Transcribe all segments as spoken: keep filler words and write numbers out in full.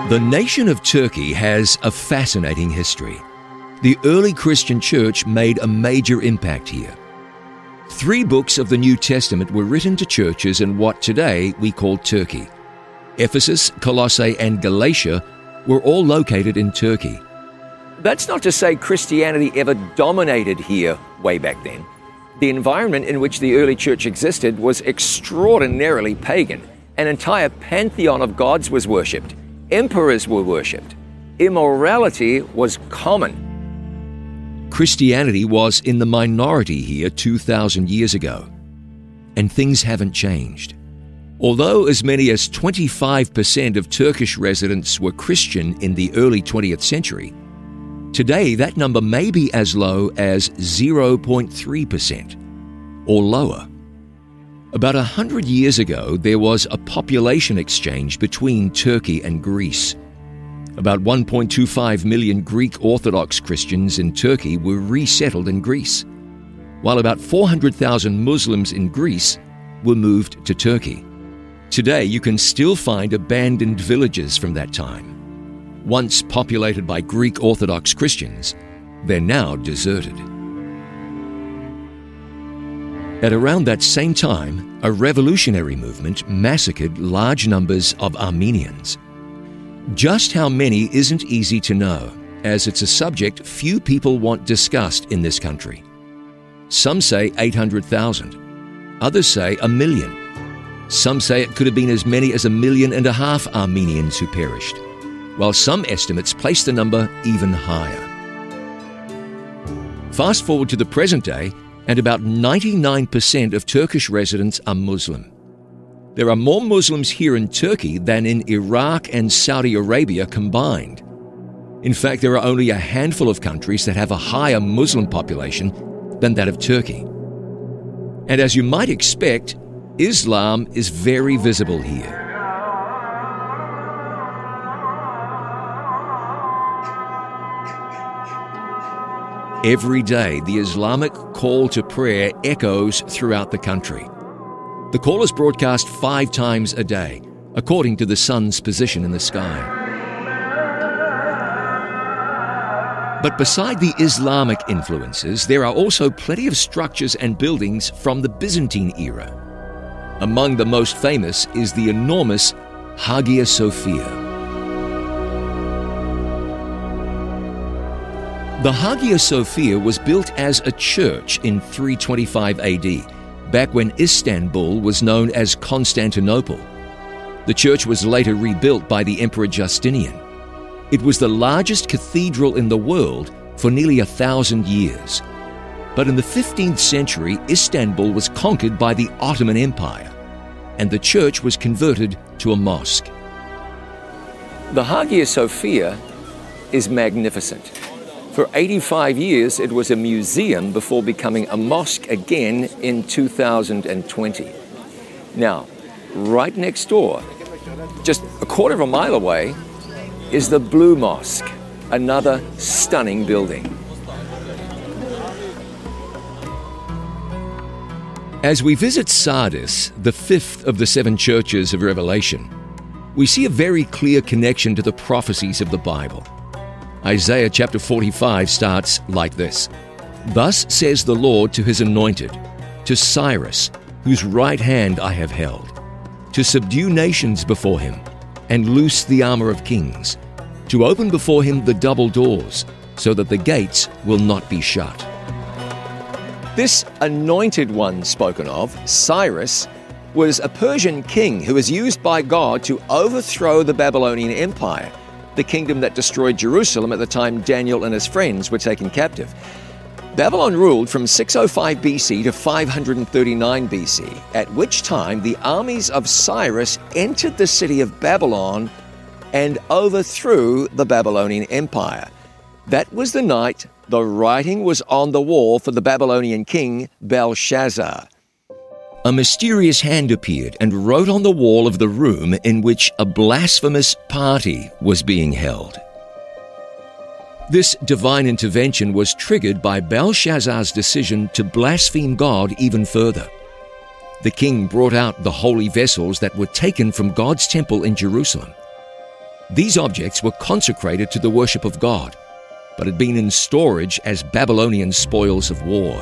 The nation of Turkey has a fascinating history. The early Christian church made a major impact here. Three books of the New Testament were written to churches in what today we call Turkey. Ephesus, Colossae, and Galatia were all located in Turkey. That's not to say Christianity ever dominated here way back then. The environment in which the early church existed was extraordinarily pagan. An entire pantheon of gods was worshipped. Emperors were worshipped. Immorality was common. Christianity was in the minority here two thousand years ago, and things haven't changed. Although as many as twenty-five percent of Turkish residents were Christian in the early twentieth century, today that number may be as low as zero point three percent or lower. About a hundred years ago, there was a population exchange between Turkey and Greece. About one point two five million Greek Orthodox Christians in Turkey were resettled in Greece, while about four hundred thousand Muslims in Greece were moved to Turkey. Today, you can still find abandoned villages from that time. Once populated by Greek Orthodox Christians, they're now deserted. At around that same time, a revolutionary movement massacred large numbers of Armenians. Just how many isn't easy to know, as it's a subject few people want discussed in this country. Some say eight hundred thousand. Others say a million. Some say it could have been as many as a million and a half Armenians who perished, while some estimates place the number even higher. Fast forward to the present day, and about ninety-nine percent of Turkish residents are Muslim. There are more Muslims here in Turkey than in Iraq and Saudi Arabia combined. In fact, there are only a handful of countries that have a higher Muslim population than that of Turkey. And as you might expect, Islam is very visible here. Every day, the Islamic call to prayer echoes throughout the country. The call is broadcast five times a day, according to the sun's position in the sky. But beside the Islamic influences, there are also plenty of structures and buildings from the Byzantine era. Among the most famous is the enormous Hagia Sophia. The Hagia Sophia was built as a church in three twenty-five A D, back when Istanbul was known as Constantinople. The church was later rebuilt by the Emperor Justinian. It was the largest cathedral in the world for nearly a thousand years. But in the fifteenth century, Istanbul was conquered by the Ottoman Empire, and the church was converted to a mosque. The Hagia Sophia is magnificent. For eighty-five years, it was a museum before becoming a mosque again in two thousand twenty. Now, right next door, just a quarter of a mile away, is the Blue Mosque, another stunning building. As we visit Sardis, the fifth of the seven churches of Revelation, we see a very clear connection to the prophecies of the Bible. Isaiah chapter forty-five starts like this. Thus says the Lord to his anointed, to Cyrus, whose right hand I have held, to subdue nations before him, and loose the armor of kings, to open before him the double doors, so that the gates will not be shut. This anointed one spoken of, Cyrus, was a Persian king who was used by God to overthrow the Babylonian Empire, the kingdom that destroyed Jerusalem at the time Daniel and his friends were taken captive. Babylon ruled from six oh five B C to five hundred thirty-nine B C, at which time the armies of Cyrus entered the city of Babylon and overthrew the Babylonian Empire. That was the night the writing was on the wall for the Babylonian king Belshazzar. A mysterious hand appeared and wrote on the wall of the room in which a blasphemous party was being held. This divine intervention was triggered by Belshazzar's decision to blaspheme God even further. The king brought out the holy vessels that were taken from God's temple in Jerusalem. These objects were consecrated to the worship of God, but had been in storage as Babylonian spoils of war.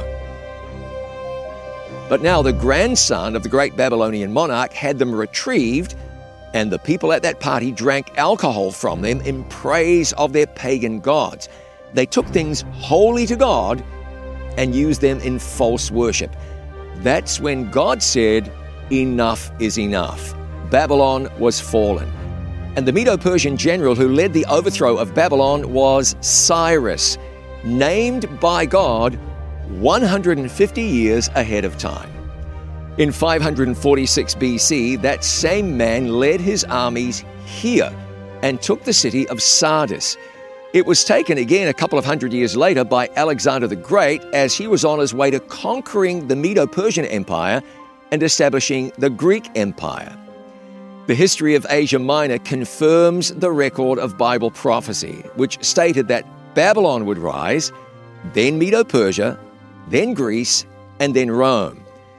But now the grandson of the great Babylonian monarch had them retrieved, and the people at that party drank alcohol from them in praise of their pagan gods. They took things holy to God and used them in false worship. That's when God said, "Enough is enough." Babylon was fallen. And the Medo-Persian general who led the overthrow of Babylon was Cyrus, named by God one hundred fifty years ahead of time. In five hundred forty-six B C, that same man led his armies here and took the city of Sardis. It was taken again a couple of hundred years later by Alexander the Great as he was on his way to conquering the Medo-Persian Empire and establishing the Greek Empire. The history of Asia Minor confirms the record of Bible prophecy, which stated that Babylon would rise, then Medo-Persia, then Greece, and then Rome.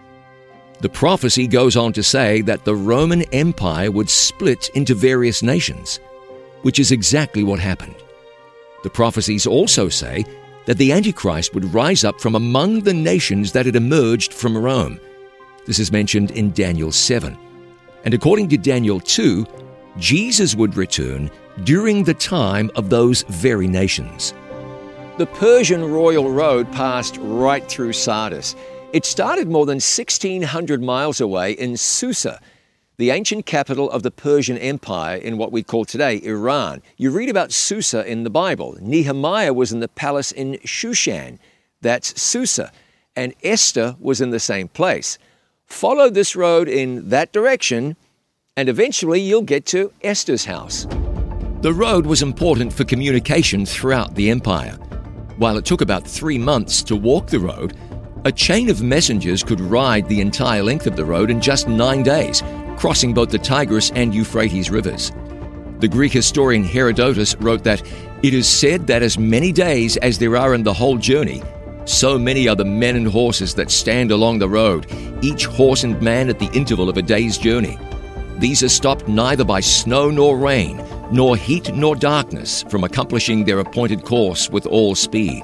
The prophecy goes on to say that the Roman Empire would split into various nations, which is exactly what happened. The prophecies also say that the Antichrist would rise up from among the nations that had emerged from Rome. This is mentioned in Daniel seven. And according to Daniel two, Jesus would return during the time of those very nations. The Persian royal road passed right through Sardis. It started more than sixteen hundred miles away in Susa, the ancient capital of the Persian Empire in what we call today Iran. You read about Susa in the Bible. Nehemiah was in the palace in Shushan. That's Susa. And Esther was in the same place. Follow this road in that direction, and eventually you'll get to Esther's house. The road was important for communication throughout the empire. While it took about three months to walk the road, a chain of messengers could ride the entire length of the road in just nine days, crossing both the Tigris and Euphrates rivers. The Greek historian Herodotus wrote that it is said that as many days as there are in the whole journey, so many are the men and horses that stand along the road, each horse and man at the interval of a day's journey. These are stopped neither by snow nor rain, nor heat nor darkness, from accomplishing their appointed course with all speed.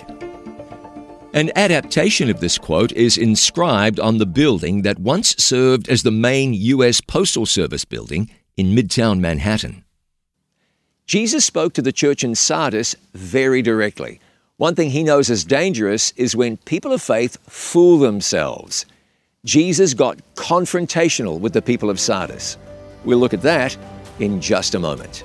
An adaptation of this quote is inscribed on the building that once served as the main U S Postal Service building in Midtown Manhattan. Jesus spoke to the church in Sardis very directly. One thing he knows is dangerous is when people of faith fool themselves. Jesus got confrontational with the people of Sardis. We'll look at that in just a moment.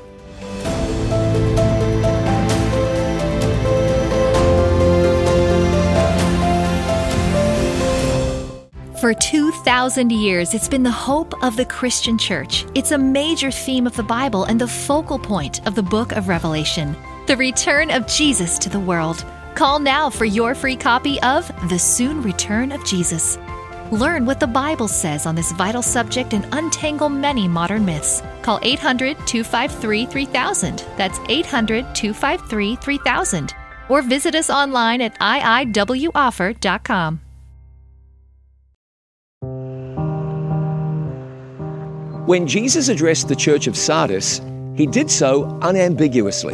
For two thousand years, it's been the hope of the Christian church. It's a major theme of the Bible and the focal point of the book of Revelation, the return of Jesus to the world. Call now for your free copy of The Soon Return of Jesus. Learn what the Bible says on this vital subject and untangle many modern myths. Call eight hundred, two five three, three thousand. That's eight hundred, two five three, three thousand. Or visit us online at I I W offer dot com. When Jesus addressed the church of Sardis, he did so unambiguously.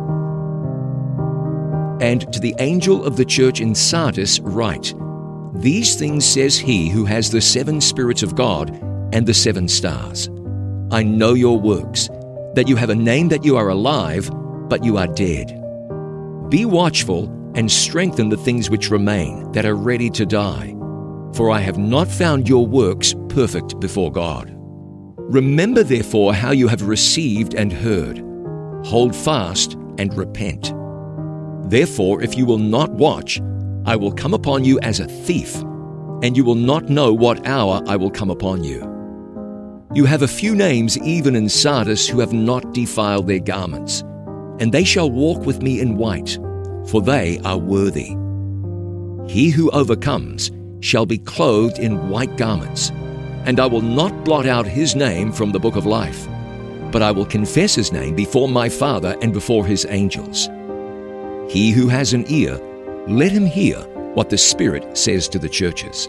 And to the angel of the church in Sardis write, "These things says he who has the seven spirits of God and the seven stars. I know your works, that you have a name that you are alive, but you are dead. Be watchful and strengthen the things which remain, that are ready to die. For I have not found your works perfect before God. Remember therefore how you have received and heard. Hold fast and repent. Therefore, if you will not watch, I will come upon you as a thief, and you will not know what hour I will come upon you. You have a few names even in Sardis who have not defiled their garments, and they shall walk with me in white, for they are worthy. He who overcomes shall be clothed in white garments, and I will not blot out his name from the book of life, but I will confess his name before my Father and before his angels. He who has an ear, let him hear what the Spirit says to the churches."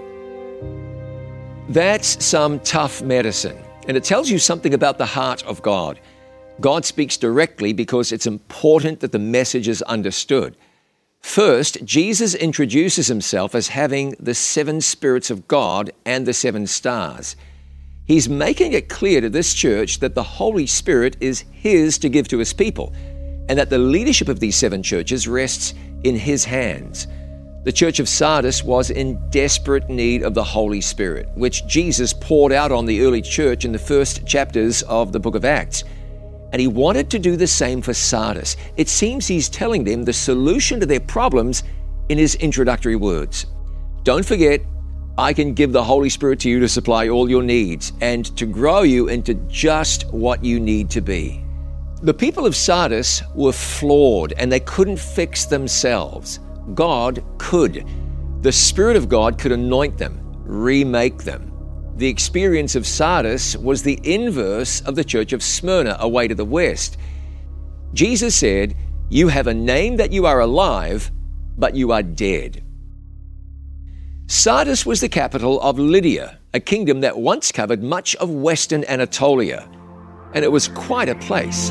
That's some tough medicine, and it tells you something about the heart of God. God speaks directly because it's important that the message is understood. First, Jesus introduces himself as having the seven spirits of God and the seven stars. He's making it clear to this church that the Holy Spirit is his to give to his people, and that the leadership of these seven churches rests in his hands. The church of Sardis was in desperate need of the Holy Spirit, which Jesus poured out on the early church in the first chapters of the book of Acts. And he wanted to do the same for Sardis. It seems he's telling them the solution to their problems in his introductory words. Don't forget, I can give the Holy Spirit to you to supply all your needs and to grow you into just what you need to be. The people of Sardis were flawed and they couldn't fix themselves. God could. The Spirit of God could anoint them, remake them. The experience of Sardis was the inverse of the church of Smyrna, away to the west. Jesus said, "You have a name that you are alive, but you are dead." Sardis was the capital of Lydia, a kingdom that once covered much of western Anatolia, and it was quite a place.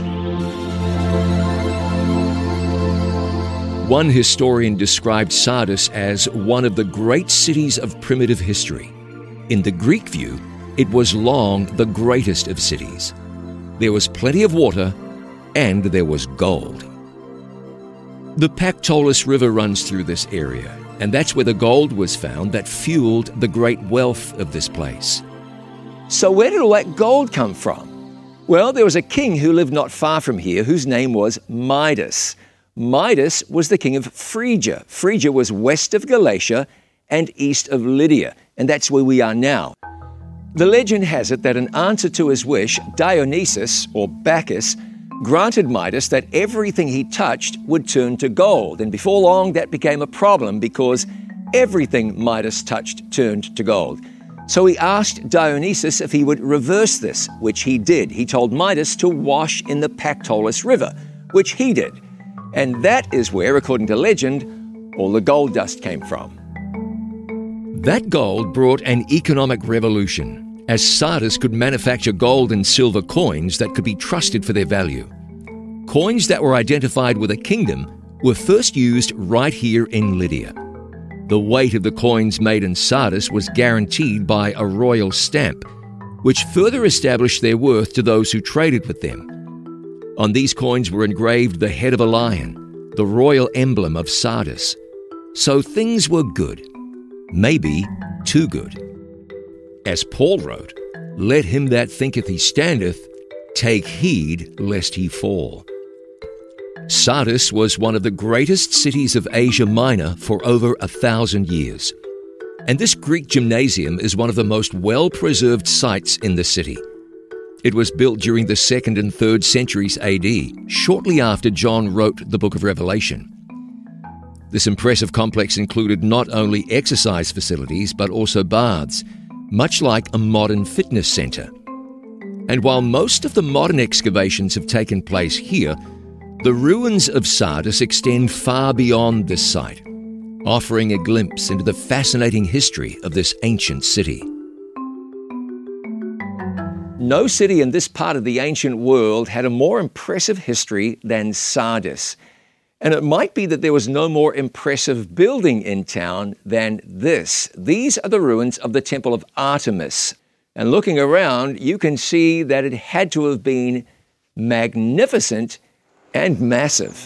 One historian described Sardis as one of the great cities of primitive history. In the Greek view, it was long the greatest of cities. There was plenty of water, and there was gold. The Pactolus River runs through this area, and that's where the gold was found that fueled the great wealth of this place. So where did all that gold come from? Well, there was a king who lived not far from here whose name was Midas. Midas was the king of Phrygia. Phrygia was west of Galatia and east of Lydia, and that's where we are now. The legend has it that in answer to his wish, Dionysus, or Bacchus, granted Midas that everything he touched would turn to gold, and before long that became a problem because everything Midas touched turned to gold. So he asked Dionysus if he would reverse this, which he did. He told Midas to wash in the Pactolus River, which he did. And that is where, according to legend, all the gold dust came from. That gold brought an economic revolution, as Sardis could manufacture gold and silver coins that could be trusted for their value. Coins that were identified with a kingdom were first used right here in Lydia. The weight of the coins made in Sardis was guaranteed by a royal stamp, which further established their worth to those who traded with them. On these coins were engraved the head of a lion, the royal emblem of Sardis. So things were good, maybe too good. As Paul wrote, "Let him that thinketh he standeth take heed lest he fall." Sardis was one of the greatest cities of Asia Minor for over a thousand years. And this Greek gymnasium is one of the most well-preserved sites in the city. It was built during the second and third centuries A D, shortly after John wrote the book of Revelation. This impressive complex included not only exercise facilities, but also baths, much like a modern fitness center. And while most of the modern excavations have taken place here, the ruins of Sardis extend far beyond this site, offering a glimpse into the fascinating history of this ancient city. No city in this part of the ancient world had a more impressive history than Sardis. And it might be that there was no more impressive building in town than this. These are the ruins of the Temple of Artemis. And looking around, you can see that it had to have been magnificent and massive.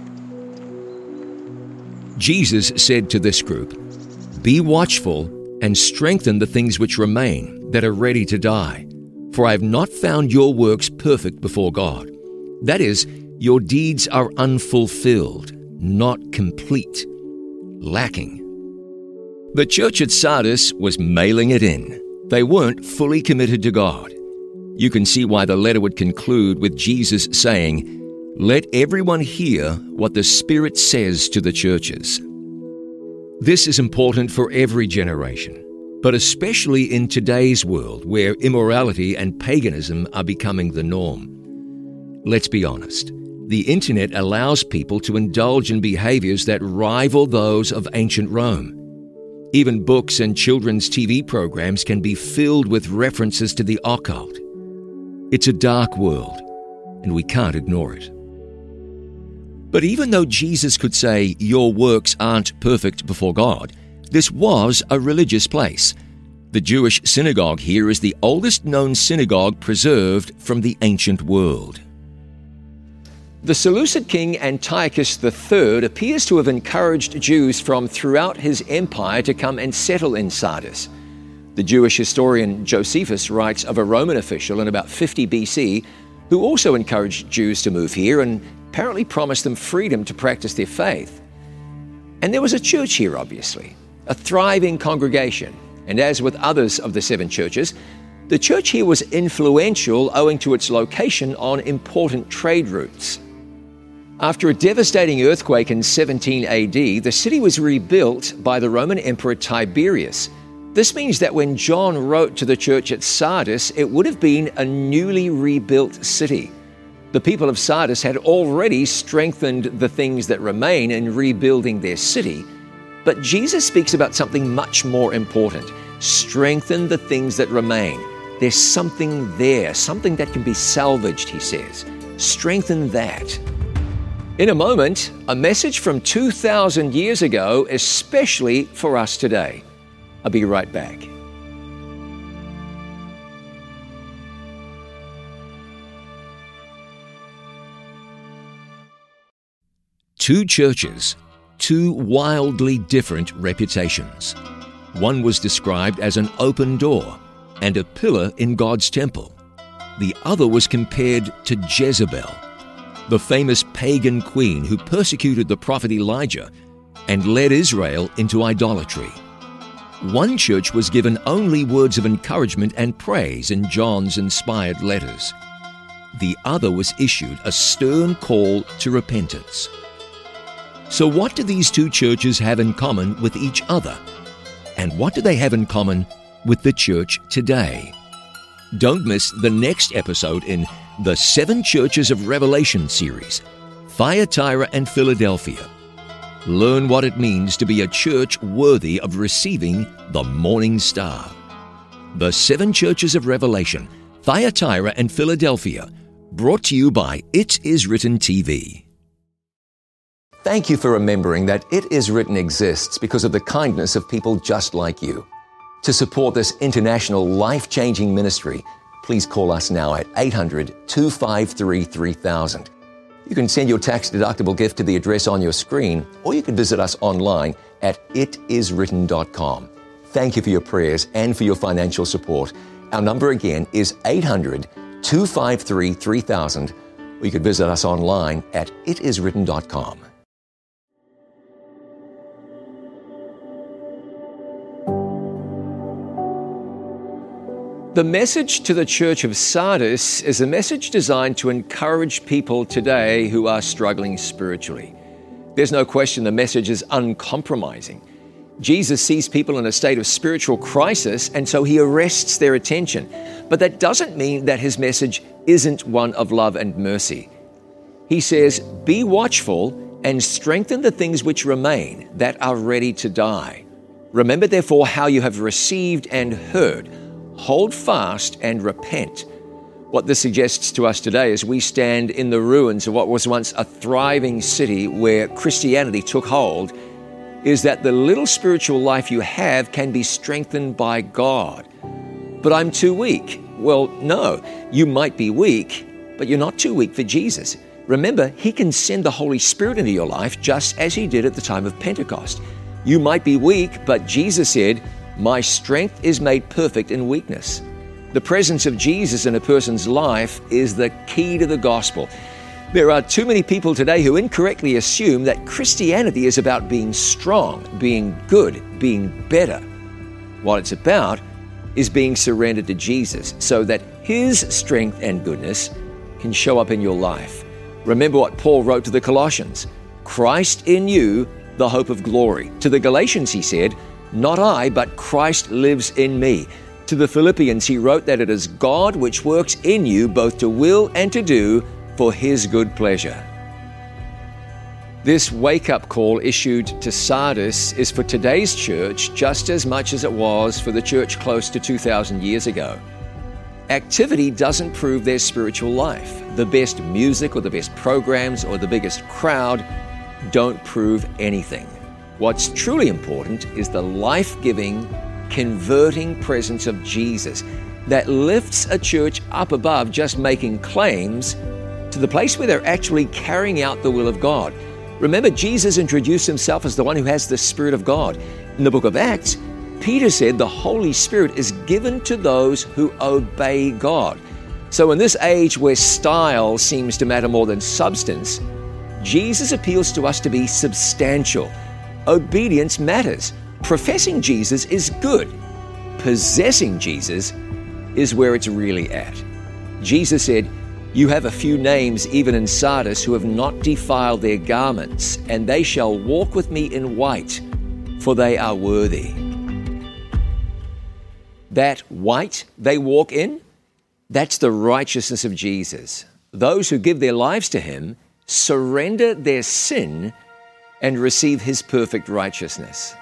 Jesus said to this group, "Be watchful and strengthen the things which remain, that are ready to die. For I have not found your works perfect before God." That is, your deeds are unfulfilled, not complete, lacking. The church at Sardis was mailing it in. They weren't fully committed to God. You can see why the letter would conclude with Jesus saying, "Let everyone hear what the Spirit says to the churches." This is important for every generation, but especially in today's world where immorality and paganism are becoming the norm. Let's be honest. The internet allows people to indulge in behaviors that rival those of ancient Rome. Even books and children's T V programs can be filled with references to the occult. It's a dark world, and we can't ignore it. But even though Jesus could say, "Your works aren't perfect before God," this was a religious place. The Jewish synagogue here is the oldest known synagogue preserved from the ancient world. The Seleucid king Antiochus the Third appears to have encouraged Jews from throughout his empire to come and settle in Sardis. The Jewish historian Josephus writes of a Roman official in about fifty B C who also encouraged Jews to move here and apparently promised them freedom to practice their faith. And there was a church here, obviously, a thriving congregation. And as with others of the seven churches, the church here was influential owing to its location on important trade routes. After a devastating earthquake in seventeen A D, the city was rebuilt by the Roman Emperor Tiberius. This means that when John wrote to the church at Sardis, it would have been a newly rebuilt city. The people of Sardis had already strengthened the things that remain in rebuilding their city. But Jesus speaks about something much more important. Strengthen the things that remain. There's something there, something that can be salvaged, he says. Strengthen that. In a moment, a message from two thousand years ago, especially for us today. I'll be right back. Two churches, two wildly different reputations. One was described as an open door and a pillar in God's temple. The other was compared to Jezebel, the famous pagan queen who persecuted the prophet Elijah and led Israel into idolatry. One church was given only words of encouragement and praise in John's inspired letters. The other was issued a stern call to repentance. So what do these two churches have in common with each other? And what do they have in common with the church today? Don't miss the next episode in the Seven Churches of Revelation series, Thyatira and Philadelphia. Learn what it means to be a church worthy of receiving the morning star. The Seven Churches of Revelation, Thyatira and Philadelphia, brought to you by It Is Written T V. Thank you for remembering that It Is Written exists because of the kindness of people just like you. To support this international life-changing ministry, please call us now at eight hundred, two five three, three thousand. You can send your tax-deductible gift to the address on your screen, or you can visit us online at it is written dot com. Thank you for your prayers and for your financial support. Our number again is eight hundred, two five three, three thousand, or you could visit us online at it is written dot com. The message to the Church of Sardis is a message designed to encourage people today who are struggling spiritually. There's no question the message is uncompromising. Jesus sees people in a state of spiritual crisis, and so he arrests their attention. But that doesn't mean that his message isn't one of love and mercy. He says, "Be watchful and strengthen the things which remain that are ready to die. Remember therefore how you have received and heard. Hold fast and repent." What this suggests to us today as we stand in the ruins of what was once a thriving city where Christianity took hold is that the little spiritual life you have can be strengthened by God. But I'm too weak. Well, no, you might be weak, but you're not too weak for Jesus. Remember, he can send the Holy Spirit into your life just as he did at the time of Pentecost. You might be weak, but Jesus said, "My strength is made perfect in weakness." The presence of Jesus in a person's life is the key to the gospel. There are too many people today who incorrectly assume that Christianity is about being strong, being good, being better. What it's about is being surrendered to Jesus so that his strength and goodness can show up in your life. Remember what Paul wrote to the Colossians, "Christ in you, the hope of glory." To the Galatians he said, "Not I, but Christ lives in me." To the Philippians he wrote that it is God which works in you both to will and to do for his good pleasure. This wake-up call issued to Sardis is for today's church just as much as it was for the church close to two thousand years ago. Activity doesn't prove their spiritual life. The best music or the best programs or the biggest crowd don't prove anything. What's truly important is the life-giving, converting presence of Jesus that lifts a church up above just making claims to the place where they're actually carrying out the will of God. Remember, Jesus introduced himself as the one who has the Spirit of God. In the book of Acts, Peter said the Holy Spirit is given to those who obey God. So in this age where style seems to matter more than substance, Jesus appeals to us to be substantial. Obedience matters. Professing Jesus is good. Possessing Jesus is where it's really at. Jesus said, "You have a few names even in Sardis who have not defiled their garments, and they shall walk with me in white, for they are worthy." That white they walk in, that's the righteousness of Jesus. Those who give their lives to him surrender their sin and receive his perfect righteousness.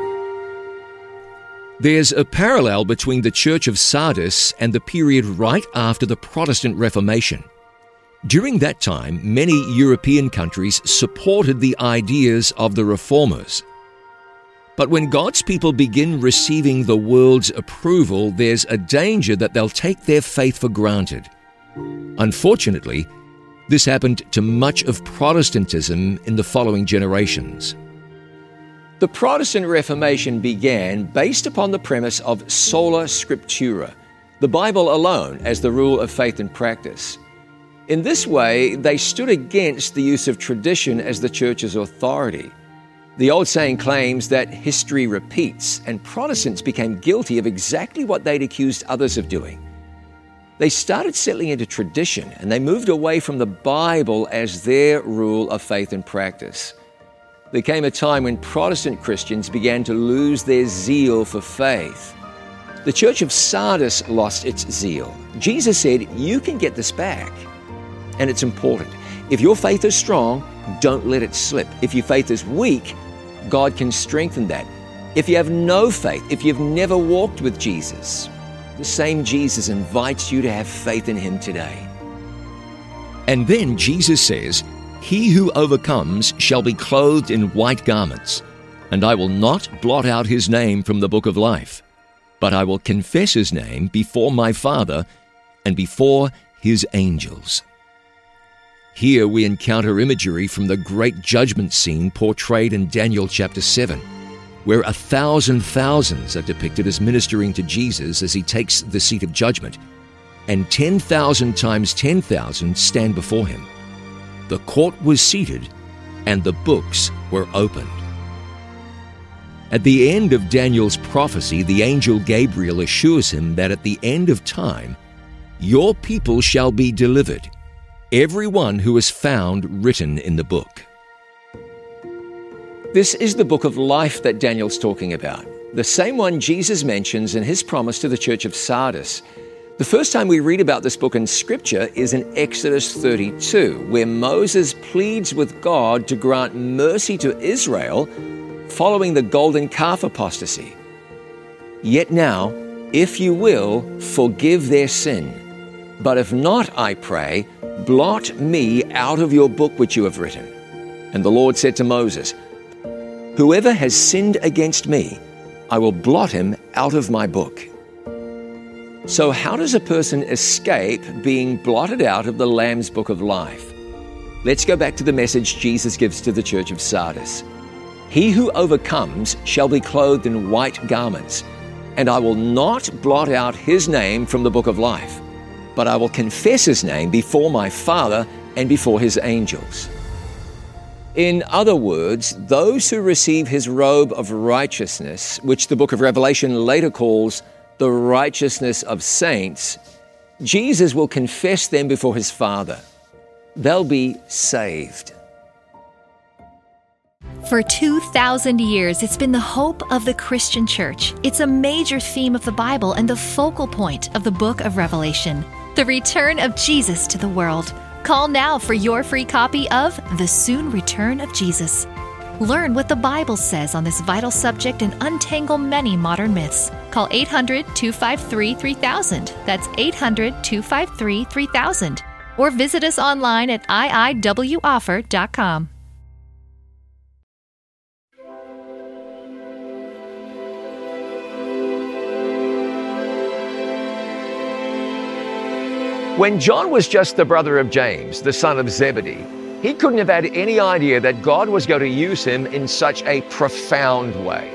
There's a parallel between the Church of Sardis and the period right after the Protestant Reformation. During that time, many European countries supported the ideas of the Reformers. But when God's people begin receiving the world's approval, there's a danger that they'll take their faith for granted. Unfortunately, this happened to much of Protestantism in the following generations. The Protestant Reformation began based upon the premise of sola scriptura, the Bible alone as the rule of faith and practice. In this way, they stood against the use of tradition as the church's authority. The old saying claims that history repeats, and Protestants became guilty of exactly what they'd accused others of doing. They started settling into tradition, and they moved away from the Bible as their rule of faith and practice. There came a time when Protestant Christians began to lose their zeal for faith. The Church of Sardis lost its zeal. Jesus said, "You can get this back." And it's important. If your faith is strong, don't let it slip. If your faith is weak, God can strengthen that. If you have no faith, if you've never walked with Jesus, the same Jesus invites you to have faith in him today. And then Jesus says, "He who overcomes shall be clothed in white garments, and I will not blot out his name from the book of life, but I will confess his name before my Father and before his angels." Here we encounter imagery from the great judgment scene portrayed in Daniel chapter seven, where a thousand thousands are depicted as ministering to Jesus as he takes the seat of judgment, and ten thousand times ten thousand stand before him. The court was seated, and the books were opened. At the end of Daniel's prophecy, the angel Gabriel assures him that at the end of time, your people shall be delivered, everyone who is found written in the book. This is the book of life that Daniel's talking about, the same one Jesus mentions in his promise to the Church of Sardis. The first time we read about this book in Scripture is in Exodus thirty-two, where Moses pleads with God to grant mercy to Israel following the golden calf apostasy. "Yet now, if you will, forgive their sin. But if not, I pray, blot me out of your book which you have written." And the Lord said to Moses, "Whoever has sinned against me, I will blot him out of my book." So how does a person escape being blotted out of the Lamb's book of life? Let's go back to the message Jesus gives to the Church of Sardis. "He who overcomes shall be clothed in white garments, and I will not blot out his name from the book of life, but I will confess his name before my Father and before his angels." In other words, those who receive his robe of righteousness, which the book of Revelation later calls the righteousness of saints, Jesus will confess them before his Father. They'll be saved. For two thousand years, it's been the hope of the Christian church. It's a major theme of the Bible and the focal point of the book of Revelation, the return of Jesus to the world. Call now for your free copy of The Soon Return of Jesus. Learn what the Bible says on this vital subject and untangle many modern myths. Call eight hundred, two five three, three thousand. That's eight hundred, two five three, three thousand. Or visit us online at I I W offer dot com. When John was just the brother of James, the son of Zebedee, he couldn't have had any idea that God was going to use him in such a profound way.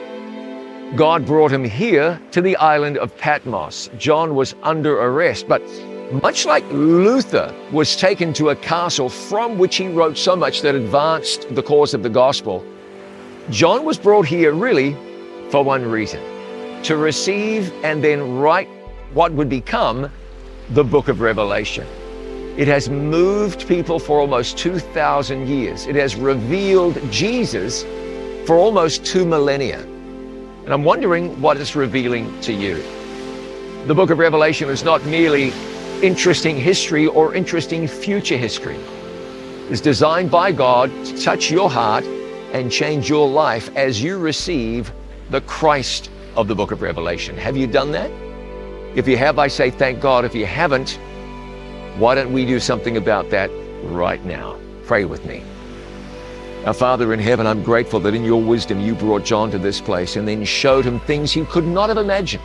God brought him here to the island of Patmos. John was under arrest, but much like Luther was taken to a castle from which he wrote so much that advanced the cause of the gospel, John was brought here really for one reason: to receive and then write what would become the book of Revelation. It has moved people for almost two thousand years. It has revealed Jesus for almost two millennia. And I'm wondering what it's revealing to you. The book of Revelation is not merely interesting history or interesting future history. It's designed by God to touch your heart and change your life as you receive the Christ of the book of Revelation. Have you done that? If you have, I say thank God. If you haven't, why don't we do something about that right now? Pray with me. Our Father in heaven, I'm grateful that in your wisdom you brought John to this place and then showed him things he could not have imagined.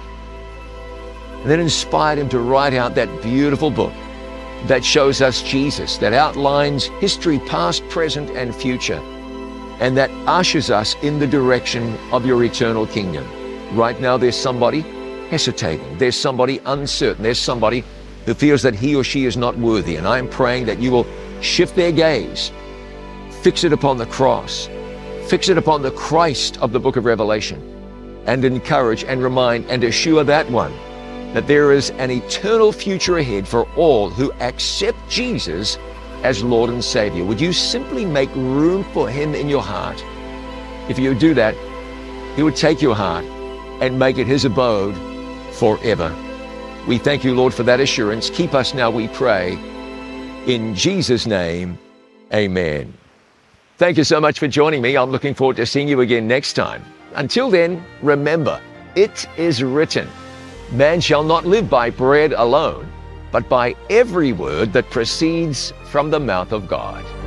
And then inspired him to write out that beautiful book that shows us Jesus, that outlines history past, present, and future, and that ushers us in the direction of your eternal kingdom. Right now there's somebody hesitating. There's somebody uncertain. There's somebody who feels that he or she is not worthy. And I'm praying that you will shift their gaze, fix it upon the cross, fix it upon the Christ of the book of Revelation, and encourage and remind and assure that one that there is an eternal future ahead for all who accept Jesus as Lord and Savior. Would you simply make room for him in your heart? If you do that, he would take your heart and make it his abode forever. We thank you, Lord, for that assurance. Keep us now, we pray. In Jesus' name, amen. Thank you so much for joining me. I'm looking forward to seeing you again next time. Until then, remember, it is written, man shall not live by bread alone, but by every word that proceeds from the mouth of God.